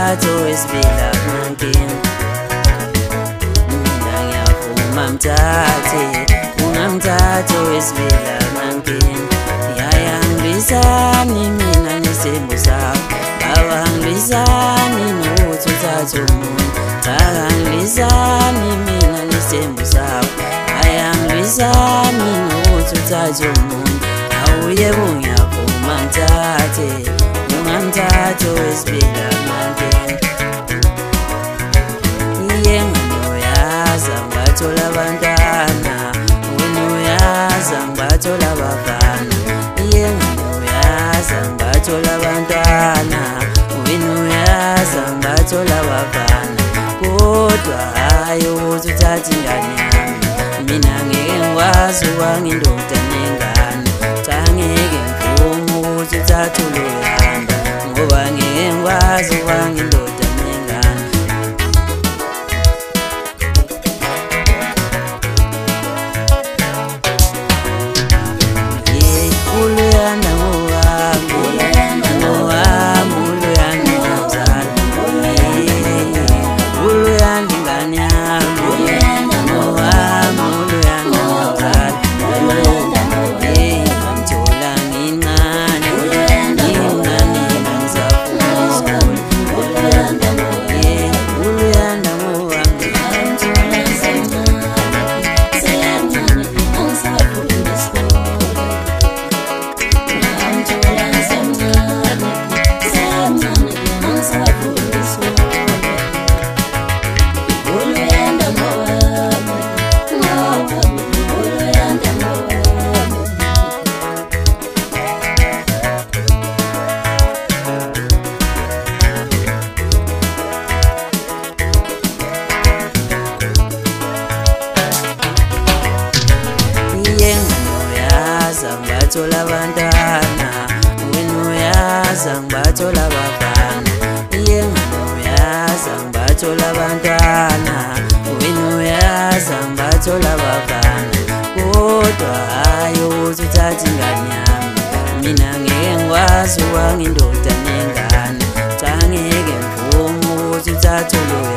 mthatho wesibili akunankinga. Mina ngiyavuma mthathe, ungamthatho wesibili akunankinga. Yaya ngilwisani mina nesimo sakho, baba ngilwisani nokuthi uthathe umuntu. Cha ngilwisani mina nesimo sakho, yaya ngilwisani nokuthi uthathe umuntu. Awuyebo ngiyavuma mthathe, ungamthatho wesibili akunankinga. Nginoyaza ngibathola abantwana, wena uyaza ngibathola abafana. Nginoyaza ngibathola abantwana, wena uyaza ngibathola abafana. Kodwa hayi ukuthi uthathe ingane yami, mina ngeke ngikwazi ukuba ngindoda nengane. Cha ngeke ngivume ukuthi uthathe uloyanda, ngoba ngeke ngikwazi ukuba ngindoda nengane. Uloyanda ngowami, ngowami uloyanda ngomzala. Uloyanda ingane yami, ngowami uloyanda ngomzala. Ngamthola ngincane, ngincane ngisafunda isikole. Uloyanda ngowami. Ngibathola abantwana, wena uyaza ngibathola abafana. Nginoyaza ngibathola abantwana, wena uyaza ngibathola abafana. Kodwa hayi ukuthi uthathe ingane yami, mina ngeke ngikwazi ukuba ngindoda nengane. Cha ngeke ngivume ukuthi uthathe